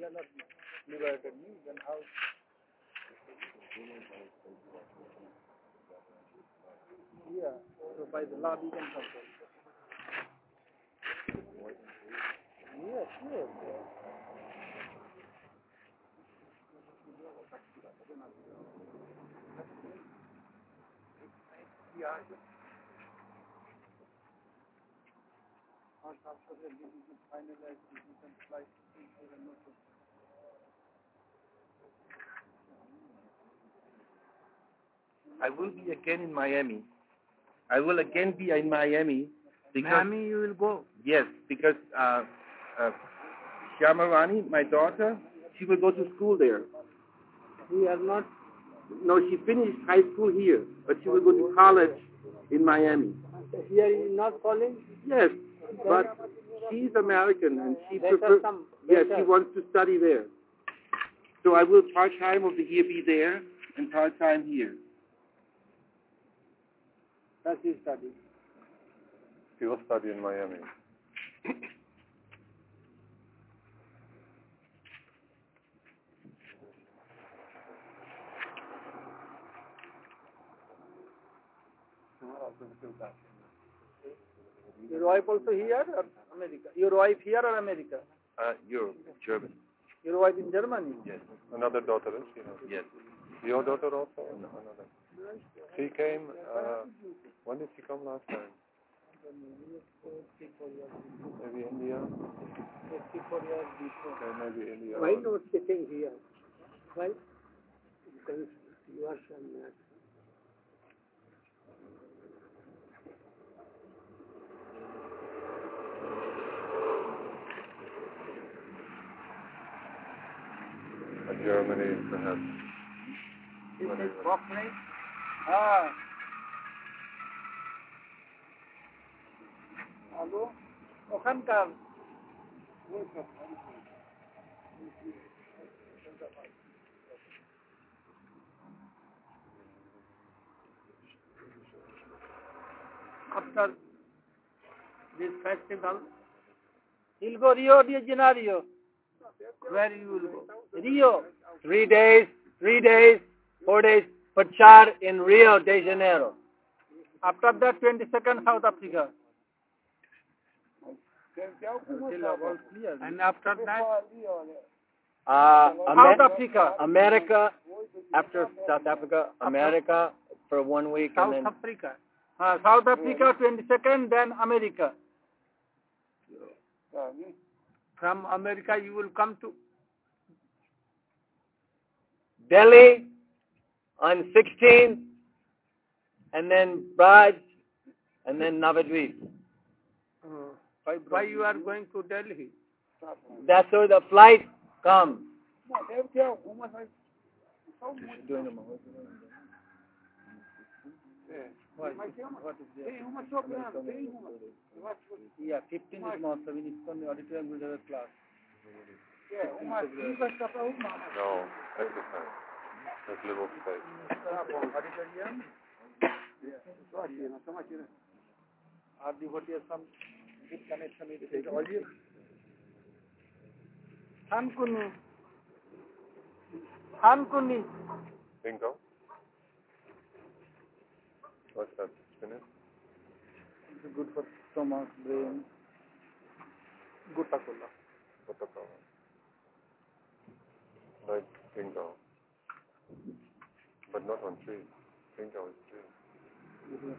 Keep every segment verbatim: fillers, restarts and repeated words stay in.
are not liberated, then how? Yeah, so by the law we can control. Yes, yes. Yeah. After that, this is finalized, this is applied. I will be again in Miami. I will again be in Miami. Because, Miami, you will go? Yes, because uh, uh, Shyamarani, my daughter, she will go to school there. He has not. No, she finished high school here, but she will go to college in Miami. Here is not calling? Yes, but she's American and she prefers. Yeah, she wants to study there. So I will part time of the year be there and part time here. That's his study. He will study in Miami. Your wife also here or America? Your wife here or America? Uh, Europe, Germany. Your wife in Germany? Yes. Another daughter is you know? Yes. Your daughter also? No, another. She came, uh, when did she come last time? Maybe India? Okay, maybe India. Why not sitting here? Why? Because you are from there. Germany, perhaps. Is this broccoli? Ah. Hello? ওখানকার after this festival, he'll go Rio de Janeiro. Where you will go? Rio. Three days, three days, four days, Pachar in Rio de Janeiro. After that, twenty-second, South Africa. And after that, Uh, South Africa. America, after South Africa, America for one week. South and then Africa. Uh, South Africa, twenty-second, then America. From America, you will come to Delhi on sixteenth, and then Braj, and then Navadvip. Uh, why, why you are going to Delhi? That's where the flight comes. What, what is there? Yeah, fifteen is Mahotsav in ISKCON auditorium will have a class. No, exercise. There's little space. Auditorium? Our devotee has some good connection with the audience. Hankuni. Hankuni. Bingo. What's that? Spinach? It's good for stomach, brain. Gutta cola. Coca-Cola. Like bingo. But not on tree. Bingo is tree.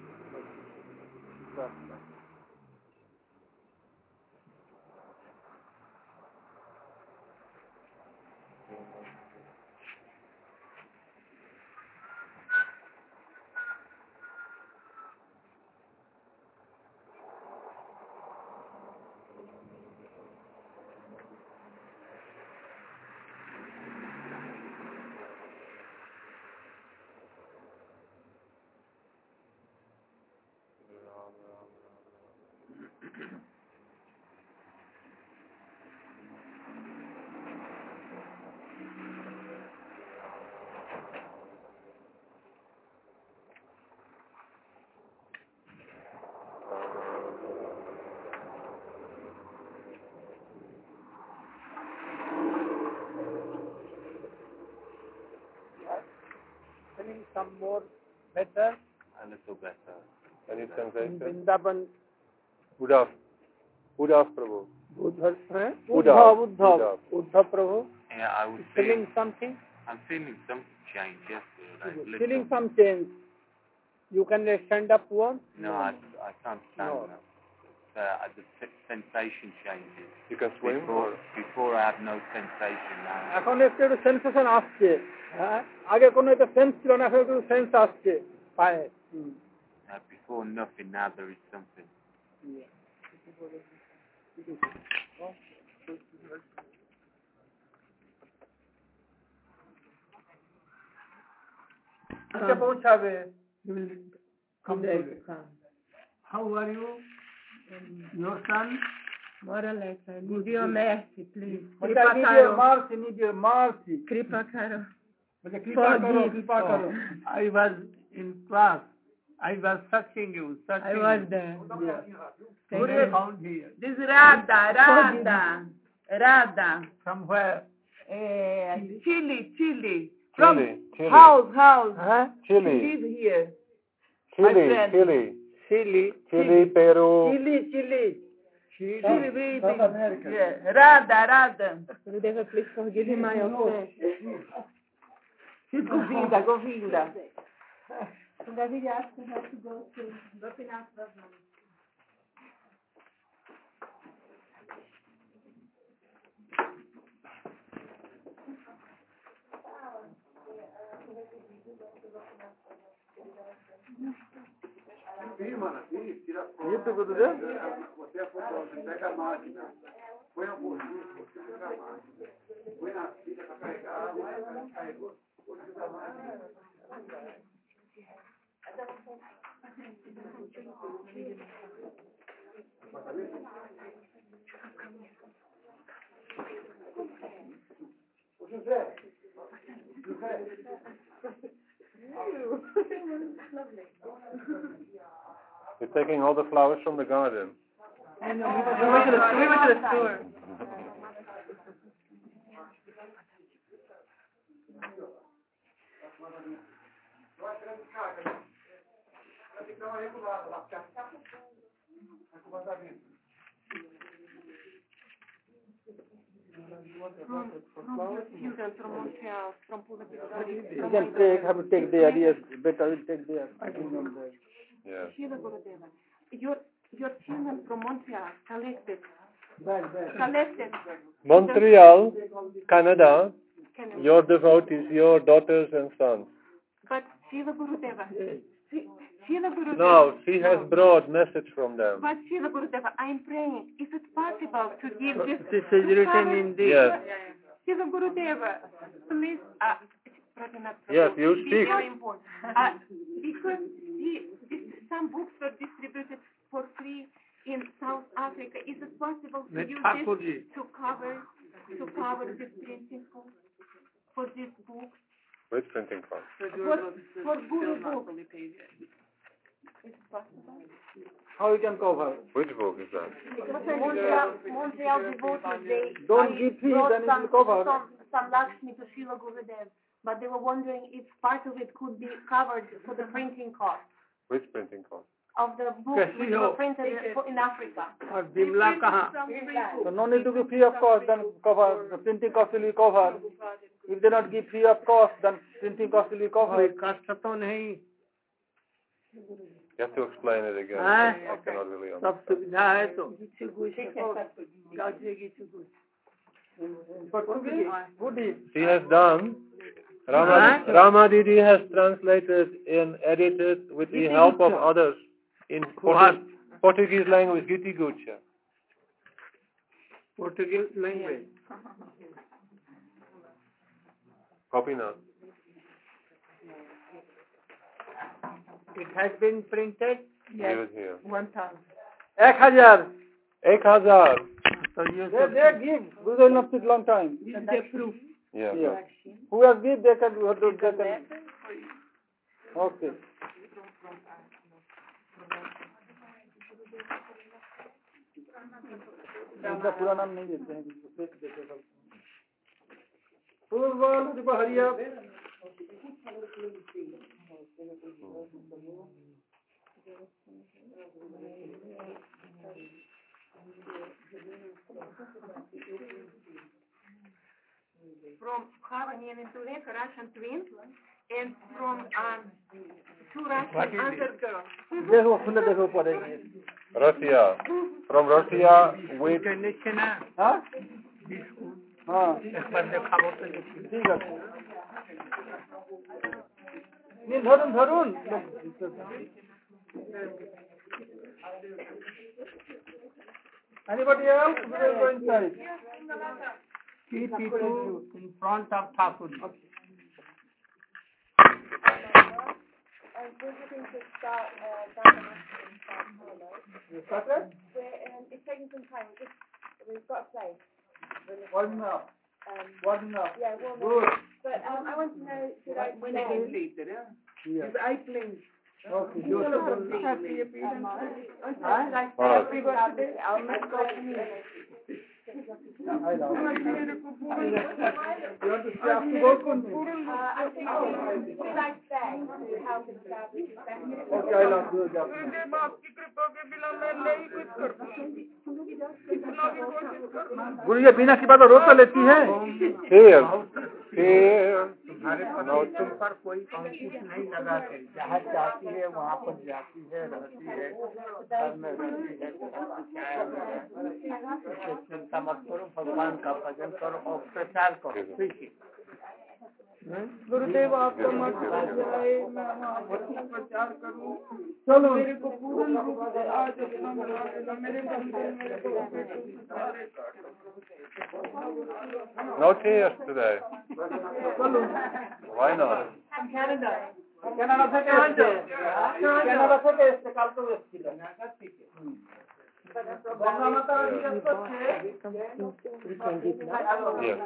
some more better? A little better. Any In sensation? Vrindavan, Uddhav. Uddhav Prabhu. Uddhav, eh? Uddhav. Uddhav, Uddhav, Uddhav Prabhu. Yeah, I was Feeling feeling, something? I'm feeling some change, yes. Like little. Feeling some change. You can stand up once? No, I, I can't stand No. up. Uh, the s- sensation changes. You can swim? Before, Or? before I have no sensation now. এখন একটু একটু sensation আসছে, হ্যাঁ আগে কোনো একটা sense ছিল না, এখন একটু সেন্স আসছে পায়ে। Uh, before nothing, now there is something. আচ্ছা পৌঁছাবে। How are you? Your son? More or less. I need your mercy, please. Kripa Kripa need your karo. mercy, need your mercy. Kripa karo. বলে কৃপা করো, Forgive. কৃপা করো। I was in class. I was searching you, I searching was you. there. What Thank I you. found here. This is Radha, Radha, Radha. From where? Uh, Chile, Chile. Chile. Chile. House, house. হ্যাঁ Chile. Live here. Chile. friend. Chile. Chile, Chile, Peru. Chile, Chile. Chile, baby. South America. Yeah. Radha, Radha. Gurudeva, please forgive me my offense. Govinda, Govinda. David asked her to go to Gopinath Brahman. Isso, Gurudev? You're taking all the flowers from the garden. I know. We went to the, we went to the store. You can take, have to take there, yes, better you take there. I think on there. Yeah. Shiva Gurudeva, your your children from Montreal collected Back, back. collected Montreal, Canada, Canada. your devotees, your daughters and sons. But Shiva Gurudeva, Shi- Shiva Gurudeva. No, she has brought message from them. But Shiva Gurudeva, I'm praying. Is it possible to give this? This is to written cover- in the... Yes. Shiva Gurudeva, please. Uh, Raghunath Prabhu, Yes, you be speak. very important. Uh, because he, this, some books were distributed for free in South Africa. Is it possible to use this to cover to cover this printing cost for this book? Which printing cost? For, for Guru book. Is it possible? How you can cover? Which book is that? Montreal, Montreal devotees, they Don't I give fee, brought then it some, will cover. some, some Lakshmi to Srila Gurudev, but they were wondering if part of it could be covered for the printing cost Which printing cost? of the books which were printed in Africa. Or Bimla kaha? Some free book. So no need to give free of cost, then cover, the printing cost will be covered. If they not give free of cost, then printing cost will be covered. You have to explain it again. Huh? I cannot really सब understand. सुविधा है तो Portuguese, good is. She has done. Rama, Rama Didi has translated and edited with the help of others in Portu- Portuguese language. Giti Gucha. Portuguese language. Gopinath. It has been printed Yes. Give it here. One thousand. এক হাজার. Ek hazar. So you they, they give. Guru will not take long time. This is the proof. Yeah. Yeah. Who has give, they can, they can. Okay. इनका पूरा नाम नहीं देते हैं, fake देते हैं सब। पूर्व हरिया From Harmony and Tulek, Russian twins, and from um, two Russian other girls. देखो खुले देखो पड़ेगी Russia. From Russia with हाँ हाँ ঠিক আছে নিন ধরুন ধরুন anybody else who will go inside Three people in front of Thakur. Um, we're having to start uh, Dharma in South Carolina. you started We're, um, it's taking some time. We've, just, we've got a place. warming up Um, warming up yeah, warm good up. But um, I want to know, should I stay? yes Airplane. okay good Um, Huh? should I stay? Alright. We got to do- I'll make a I love you want to stay up to go Uh, I think we, should I stay to help establish better? okay I love you गुरु ये बिना की बात रोता लेती है here. Here. तुम्हारे पर तुम पर कोई अंकुश नहीं लगाते जहाँ जाती है वहाँ पर जाती है रहती है घर में रहती है चिंता मत करो भगवान का भजन करो और प्रचार करो ठीक है गुरुदेव आपका मत जाए मैं वहाँ पर प्रचार करूँ चलो मेरे को पूर्ण रूप से आज अपना बना देना मेरे बंधन मेरे को No tears today. Why not? Canada Canada থেকে এসেছে Canada থেকে এসেছে কালকে এসেছিল গঙ্গা মাতা জিজ্ঞেস করছে Yes.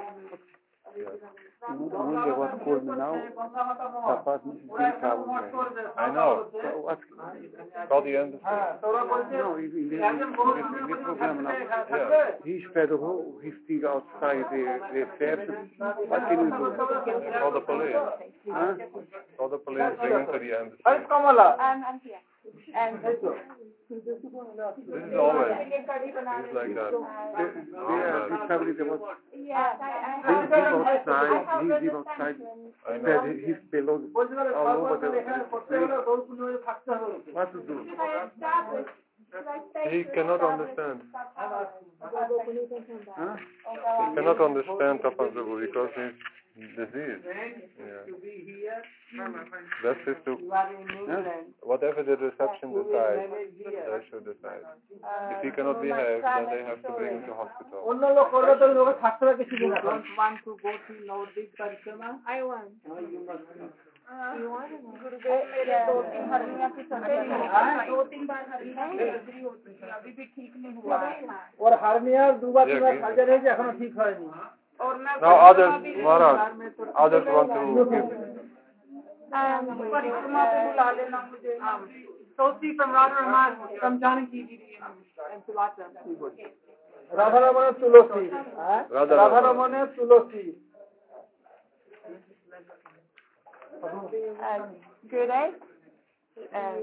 Wonder what's going on now. Papa didn't travel there. I know. So what's Call the embassy. তোরা বলছে no, in the, in the program now. Yeah. He's better who he's still outside the the stairs. What can you do? Call the police. Huh? Call the police. Bring him to the embassy. আরে কমলা Um, I'm here. Um, This is always. It's like that. They, they are discovering there was yes, I, I they have. live outside. I help He with live the outside. sanction. I That know. his belongs বলছে তাহলে all over the এখানে করতে হলে গৌরকুণ্ড হয়ে থাকতে হবে what to do. Should I establish? Should I stay? He to cannot establish understand. Huh? Huh? He cannot understand Tapanjabu because he's diseased. Yeah. Best is to, whatever the reception decides, they should decide. If he cannot behave, then they have to bring him to hospital. অন্য লোক করলে তো লোকে থাকতে হবে কিছু দিন Don't want to go to Navadvip Parikramma? I want. No, you must not. You want it? मेरे दो तीन हर्निया की सर्जरी दो तीन बार हर्निया की सर्जरी हो चुकी है अभी भी ठीक नहीं हुआ है ওর হার্নিয়ার দুবার তিনবার সার্জারি হয়েছে এখনো ঠিক হয়নি और मैं Now others, Maharaj, others want to give. परिक्रमा पे बुला लेना मुझे Sophie from Radha Raman, from Janaki Didi and Sulata. Radha রমণের Tulsi Radha Radha Raman. রমণের Tulsi Um, good day. Um,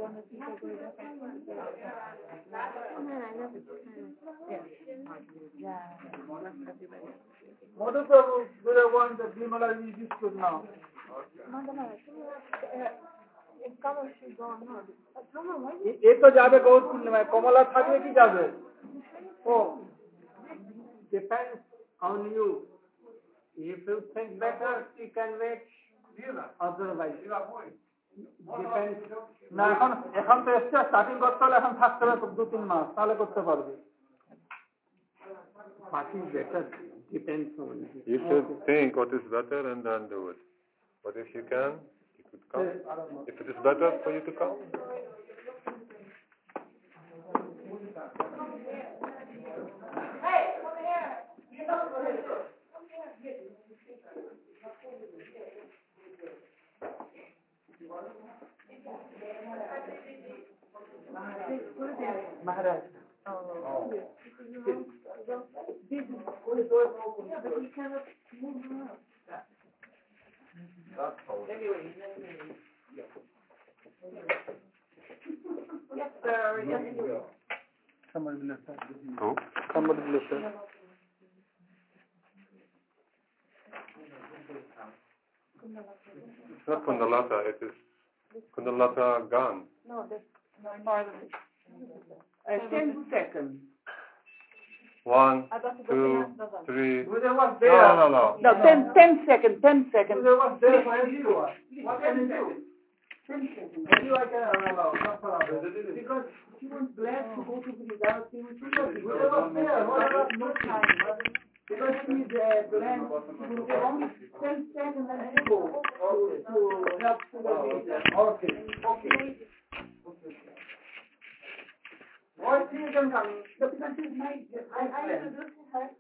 মধুপ্রভু দুরে one the Bimala is used now a তো যাবে গৌর পূর্ণিমায় কমলা থাকবে কি যাবে Oh, depends on you. If you think better, you can wait. Otherwise, depends. না এখন এখন তো এসছে স্টার্টিং করতে হলে এখন থাকতে হবে দু তিন মাস তাহলে করতে পারবে What is better depends on you. You should think what is better and then do it. But if you can, you could come. If it is better for you to come, Maharaj Somebody bless her. Who? Somebody bless her. It's not Kundalata, it is Kundalata Gan. No, that's Uh, ten seconds. One, two, three. Who there was No, there? no, no, no. no, ten, ten seconds, ten Who seconds. there was there for you? What can you do? Ten seconds. Maybe I can allow, no problem. Because she was glad to go to the without seeing what she was. Who there was there? What about no time? Because she's uh, glad she will give only ten seconds and she go to, to help to the visa. Okay, okay. What is them coming? Because she's my, I, I introduced her